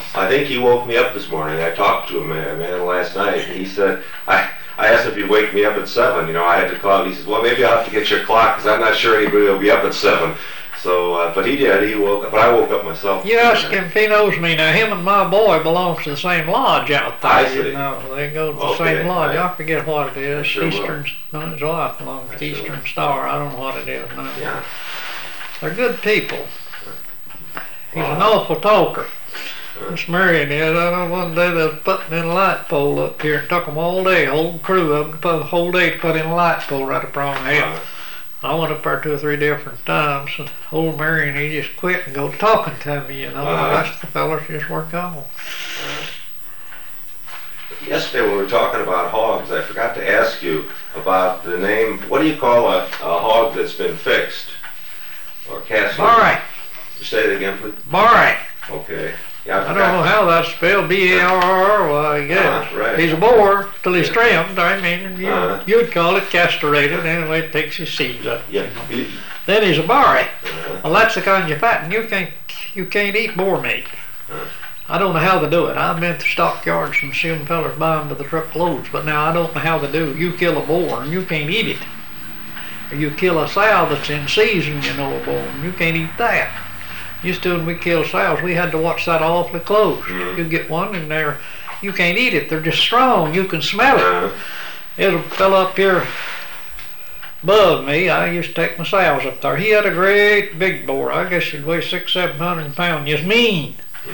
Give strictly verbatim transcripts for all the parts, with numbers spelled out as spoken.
I think he woke me up this morning. I talked to him, man, man last night, and he said, I, I asked him if he'd wake me up at seven. You know, I had to call him. He says, well, maybe I'll have to get your clock, because I'm not sure anybody will be up at seven. So, uh, but he did. He woke up, but I woke up myself. You ask him if he knows me. Now, him and my boy belongs to the same lodge out there. I see. You know, they go to the Okay, same lodge. right. I forget what it is. Sure Eastern, no, his wife belongs to Sure Eastern will. Star. I don't know what it is now. Yeah. They're good people. He's an Wow. awful talker. This Marion is. I know one day they was putting in a light pole up here. It took them all day, whole crew of them, to put a whole day to put in a light pole right up on the hill. Uh, I went up there two or three different times, and old Marion, he just quit and go talking to me, you know. Uh-huh. The rest of the fellas just work on. Yesterday when we were talking about hogs, I forgot to ask you about the name. What do you call a, a hog that's been fixed or cast? Barry. Say it again, please. Barry. Okay. Yeah, I, I don't know how that's spelled. B A R R, well, I guess. Uh, right. He's a boar till he's trimmed. I mean, you, Uh-huh. you'd call it castrated. Anyway, it takes his seeds up. Yeah. You- Then he's a Barry. uh, Well, that's the kind you fatten. You can't, you can't eat boar meat. I don't know how to do it. I've been to stockyards and seen fellas buy them to the truckloads, but now I don't know how to do it. You kill a boar and you can't eat it. Or you kill a sow that's in season, you know, a boar, and you can't eat that. Used to when we killed sows, we had to watch that awfully close. Mhm. You get one in there, you can't eat it. They're just strong. You can smell it. uh, There's a fellow up here above me. I used to take my sows up there. He had a great big boar. I guess he'd weigh six, seven hundred pounds. Just mean.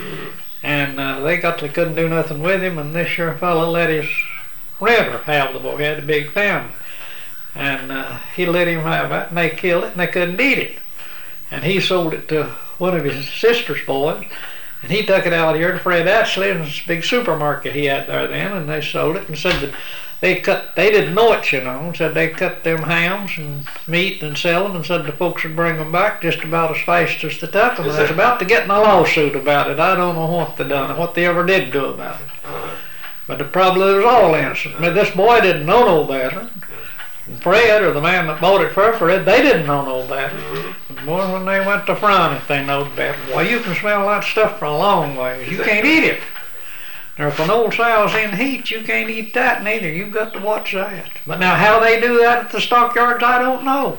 And uh, they got to couldn't do nothing with him. And this here fellow let his renter have the boar. He had a big family, and uh, he let him have it. And they killed it, and they couldn't eat it. And he sold it to one of his sister's boys. And he took it out here to Fred Ashley in this big supermarket he had there then, and they sold it and said that they cut, they didn't know it, you know, said they cut them hams and meat and sell them, and said the folks would bring them back just about as fast as they took them. And they was about to get in a lawsuit about it. I don't know what they done, what they ever did do about it. But the probably was all innocent. I mean, this boy didn't know no better. And Fred, or the man that bought it for Fred, they didn't know no better. And boy, when they went to frying it, they knowed better. Well, you can smell that stuff for a long ways. You can't eat it. Now, if an old sow's in heat, you can't eat that neither. You've got to watch that. But now, how they do that at the stockyards, I don't know.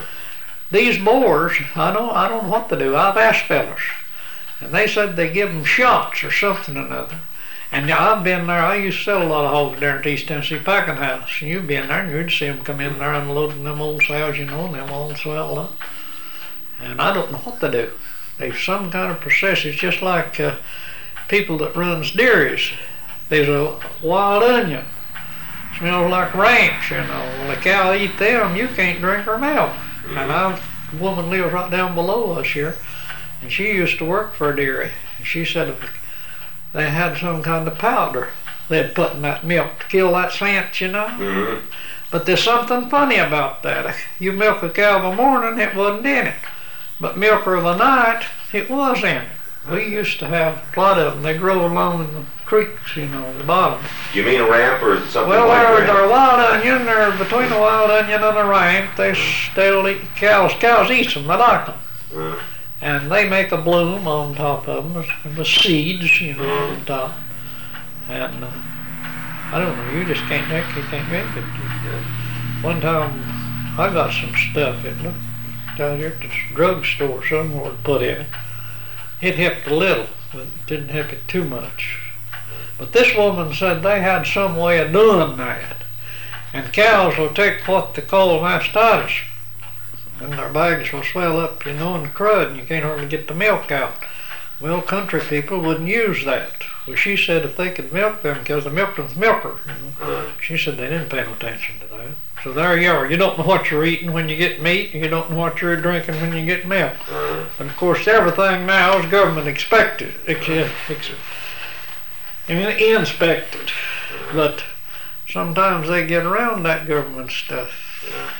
These boars, I don't, I don't know what to do. I've asked fellas, and they said they give them shots or something or another. And I've been there. I used to sell a lot of hogs there at East Tennessee Packing House. And you'd be in there and you'd see them come in there unloading them old sows, you know, and them all swelled up. And I don't know what to do. There's some kind of process. It's just like uh, people that runs dairies. There's a wild onion. Smells like ranch, you know. Well, the cow eat them, you can't drink her milk. And I've, a woman lives right down below us here, and she used to work for a dairy. And she said if they had some kind of powder they'd put in that milk to kill that scent, you know. mm-hmm. But there's something funny about that. You milk a cow in the morning, it wasn't in it. But milk her of the night, it was in it. We used to have a lot of them. They grow along in the creeks, you know, the bottom. You mean a ramp or something Well, like they're, ramp? they're wild onion. They're between the wild onion and the ramp. They still eat cows. Cows eat them. They like them. Uh, And they make a bloom on top of them with seeds, you know, on top. And uh, I don't know, you just can't make you can't make it. One time I got some stuff it looked down here at the drugstore somewhere to put in it. It helped a little, but it didn't help it too much. But this woman said they had some way of doing that. And cows will take what they call mastitis. And their bags will swell up, you know, in the crud, and you can't hardly get the milk out. Well, country people wouldn't use that. Well, she said if they could milk them, because the milk was milker, you know. She said they didn't pay no attention to that. So there you are. You don't know what you're eating when you get meat, and you don't know what you're drinking when you get milk. But of course, everything now is government expected, ex ex inspected. But sometimes they get around that government stuff.